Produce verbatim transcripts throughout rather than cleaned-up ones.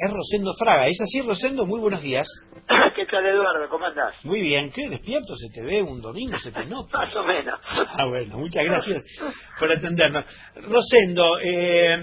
es Rosendo Fraga. ¿Es así, Rosendo? Muy buenos días. ¿Qué tal, Eduardo? ¿Cómo andás? Muy bien. ¿Qué? ¿Despierto? ¿Se te ve un domingo? ¿Se te nota? Más o menos. Ah, bueno, muchas gracias por atendernos. Rosendo, eh,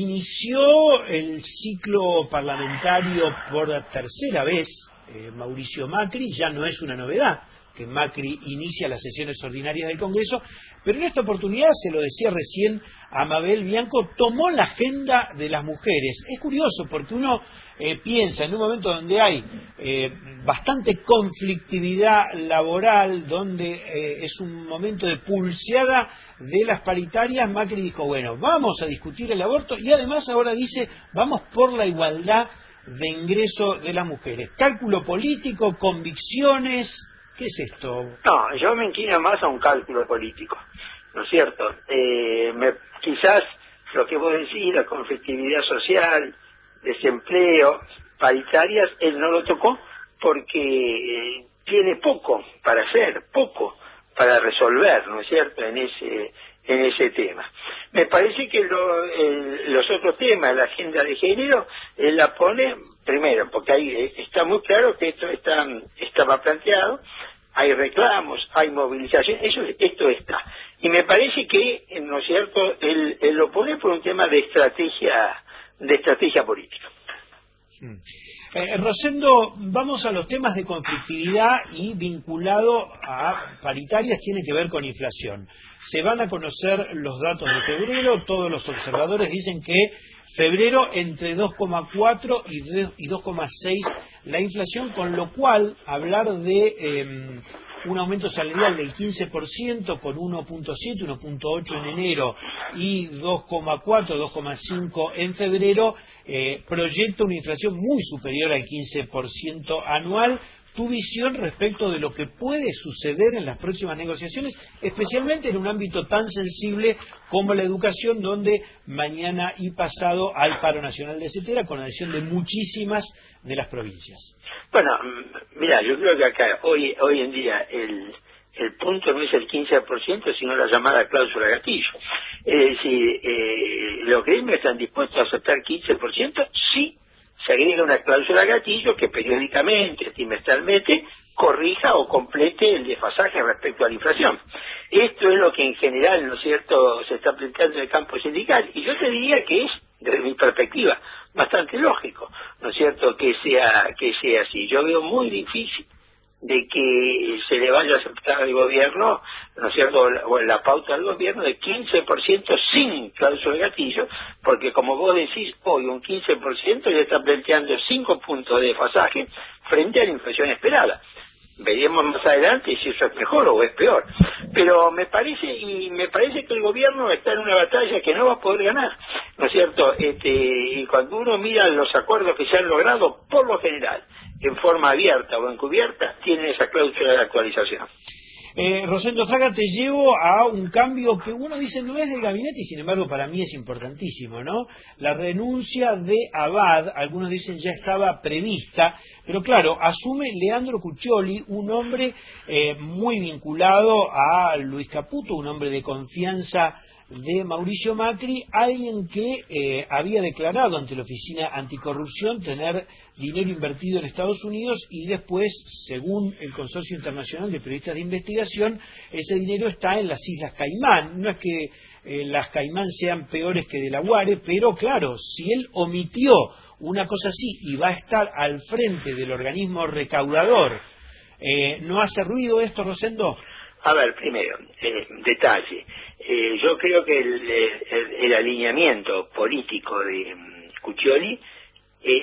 inició el ciclo parlamentario por tercera vez eh, Mauricio Macri. Ya no es una novedad que Macri inicia las sesiones ordinarias del Congreso, pero en esta oportunidad, se lo decía recién a Mabel Bianco, tomó la agenda de las mujeres. Es curioso porque uno eh, piensa en un momento donde hay eh, bastante conflictividad laboral, donde eh, es un momento de pulseada de las paritarias. Macri dijo, bueno, vamos a discutir el aborto, y además ahora dice, vamos por la igualdad de ingreso de las mujeres. Cálculo político, convicciones. ¿Qué es esto? No, yo me inclino más a un cálculo político, ¿no es cierto? Eh, me, quizás lo que vos decís, la conflictividad social, desempleo, paritarias, él no lo tocó porque eh, tiene poco para hacer, poco para resolver, ¿no es cierto?, en ese en ese tema. Me parece que lo, el, los otros temas, la agenda de género, él la pone primero, porque ahí eh, está muy claro que esto está estaba planteado, hay reclamos, hay movilización, eso esto está. Y me parece que, ¿no es cierto?, él, él lo pone por un tema de estrategia, de estrategia política. Hmm. Eh, Rosendo, vamos a los temas de conflictividad y vinculado a paritarias, tiene que ver con inflación. Se van a conocer los datos de febrero, todos los observadores dicen que febrero entre dos coma cuatro y dos coma seis la inflación, con lo cual hablar de eh, un aumento salarial del quince por ciento con uno punto siete, uno punto ocho en enero y dos coma cuatro, dos coma cinco en febrero, eh, proyecta una inflación muy superior al quince por ciento anual. Tu visión respecto de lo que puede suceder en las próximas negociaciones, especialmente en un ámbito tan sensible como la educación, donde mañana y pasado hay paro nacional de CETERA con adhesión de muchísimas de las provincias. Bueno, mira, yo creo que acá, hoy hoy en día, el, el punto no es el quince por ciento, sino la llamada cláusula gatillo. Es decir, eh, los gremios están dispuestos a aceptar quince por ciento si se agrega una cláusula gatillo que periódicamente, trimestralmente, corrija o complete el desfasaje respecto a la inflación. Esto es lo que en general, ¿no es cierto?, se está planteando en el campo sindical, y yo te diría que es, desde mi perspectiva, bastante lógico, ¿no es cierto?, que sea que sea así. Yo veo muy difícil de que se le vaya a aceptar al gobierno, ¿no es cierto?, la, la pauta del gobierno de quince por ciento sin cláusula de gatillo, porque como vos decís, hoy un quince por ciento ya está planteando cinco puntos de desfasaje frente a la inflación esperada. Veremos más adelante si eso es mejor o es peor. Pero me parece, y me parece que el gobierno está en una batalla que no va a poder ganar, ¿no es cierto? Este, y cuando uno mira los acuerdos que se han logrado, por lo general, en forma abierta o encubierta, tienen esa cláusula de actualización. Eh, Rosendo Fraga, te llevo a un cambio que uno dice no es del gabinete y sin embargo para mí es importantísimo, ¿no? La renuncia de Abad, algunos dicen ya estaba prevista, pero claro, asume Leandro Cuccioli, un hombre eh, muy vinculado a Luis Caputo, un hombre de confianza de Mauricio Macri, alguien que eh, había declarado ante la Oficina Anticorrupción tener dinero invertido en Estados Unidos y después, según el Consorcio Internacional de Periodistas de Investigación, ese dinero está en las Islas Caimán. No es que eh, las Caimán sean peores que de la Guare, pero claro, si él omitió una cosa así y va a estar al frente del organismo recaudador, eh, ¿no hace ruido esto, Rosendo? A ver, primero, eh, detalle. Eh, yo creo que el, el, el alineamiento político de um, Cuccioli es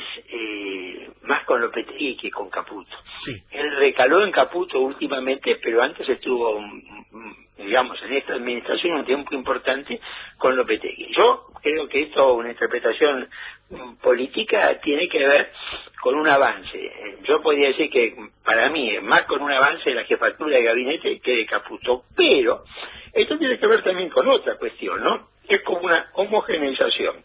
eh, más con Lopetegui que con Caputo. Sí. Él recaló en Caputo últimamente, pero antes estuvo, digamos, en esta administración un tiempo importante con Lopetegui. Yo creo que esto, una interpretación política, tiene que ver con un avance. Yo podría decir que para mí es más con un avance de la jefatura de gabinete que de Caputo, pero esto tiene que ver también con otra cuestión, ¿no? Es como una homogeneización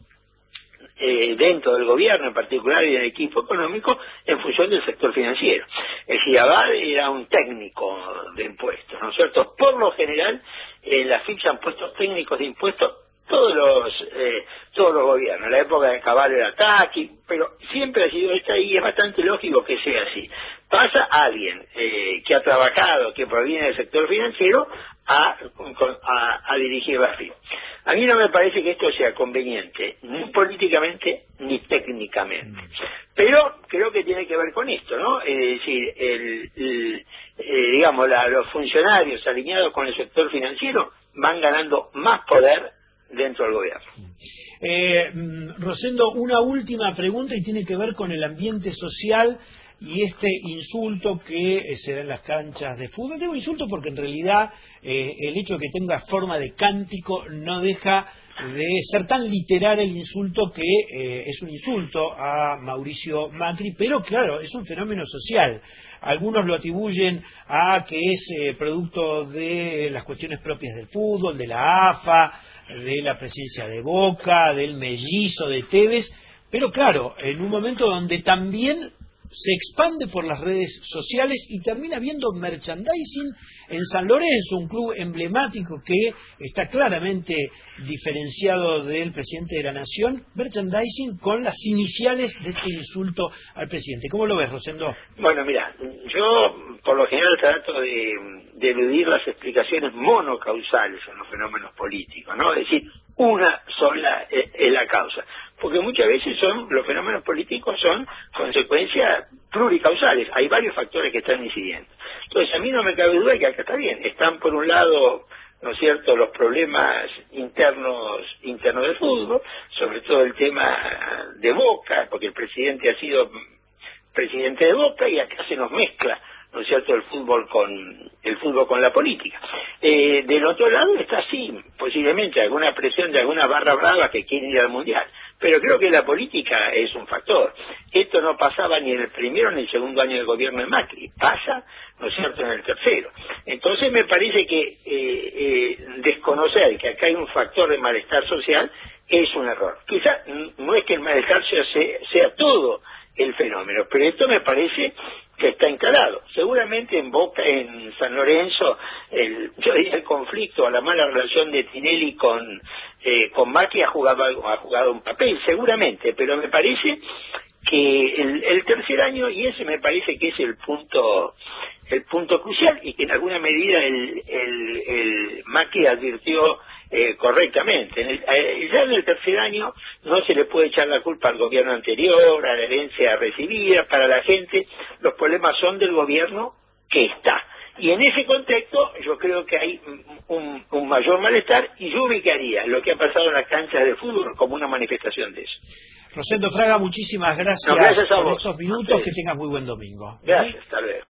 eh, dentro del gobierno en particular y del equipo económico en función del sector financiero. El Giabad era un técnico de impuestos, ¿no es cierto? Por lo general, en la ficha han puestos técnicos de impuestos todos los eh, todos los gobiernos. En la época de Cavallo era Taqui, pero siempre ha sido esta y es bastante lógico que sea así. Pasa alguien eh, que ha trabajado, que proviene del sector financiero, a, a, a dirigir la F I P. A mí no me parece que esto sea conveniente, ni políticamente ni técnicamente. Pero creo que tiene que ver con esto, ¿no? Es decir, el, el, eh, digamos, la, los funcionarios alineados con el sector financiero van ganando más poder dentro del gobierno. Eh, Rosendo, una última pregunta y tiene que ver con el ambiente social y este insulto que eh, se da en las canchas de fútbol. Digo insulto porque en realidad eh, el hecho de que tenga forma de cántico no deja de ser tan literal el insulto que eh, es un insulto a Mauricio Macri, pero claro, es un fenómeno social. Algunos lo atribuyen a que es eh, producto de las cuestiones propias del fútbol, de la A F A, de la presencia de Boca, del mellizo de Tevez, pero claro, en un momento donde también se expande por las redes sociales y termina viendo merchandising en San Lorenzo, un club emblemático que está claramente diferenciado del presidente de la Nación, merchandising con las iniciales de este insulto al presidente. ¿Cómo lo ves, Rosendo? Bueno, mira, yo por lo general trato de, de eludir las explicaciones monocausales en los fenómenos políticos, ¿no? Es decir, una sola es, es la causa. Porque muchas veces son los fenómenos políticos son consecuencias pluricausales, hay varios factores que están incidiendo. Entonces a mí no me cabe duda que acá está bien, están por un lado, ¿no es cierto?, los problemas internos internos del fútbol, sobre todo el tema de Boca, porque el presidente ha sido presidente de Boca y acá se nos mezcla, ¿no es cierto?, el fútbol con el fútbol con la política. Eh, del otro lado está así, posiblemente alguna presión de alguna barra brava que quiere ir al Mundial, pero creo que la política es un factor. Esto no pasaba ni en el primero ni en el segundo año del gobierno de Macri, pasa, ¿no es cierto?, en el tercero. Entonces me parece que eh, eh, desconocer que acá hay un factor de malestar social es un error. Quizás no es que el malestar sea, sea todo el fenómeno, pero esto me parece que está encarado. Seguramente en Boca, en San Lorenzo, el, yo diría el conflicto, la mala relación de Tinelli con eh, con Macri ha jugado ha jugado un papel, seguramente, pero me parece que el, el tercer año, y ese me parece que es el punto el punto crucial, y que en alguna medida el, el, el Macri advirtió Eh, correctamente. En el, eh, ya en el tercer año no se le puede echar la culpa al gobierno anterior, a la herencia recibida, para la gente, los problemas son del gobierno que está. Y en ese contexto yo creo que hay un, un mayor malestar y yo ubicaría lo que ha pasado en las canchas de fútbol como una manifestación de eso. Rosendo Fraga, muchísimas gracias, no, gracias por vos, estos minutos, que tengas muy buen domingo. Gracias, hasta luego.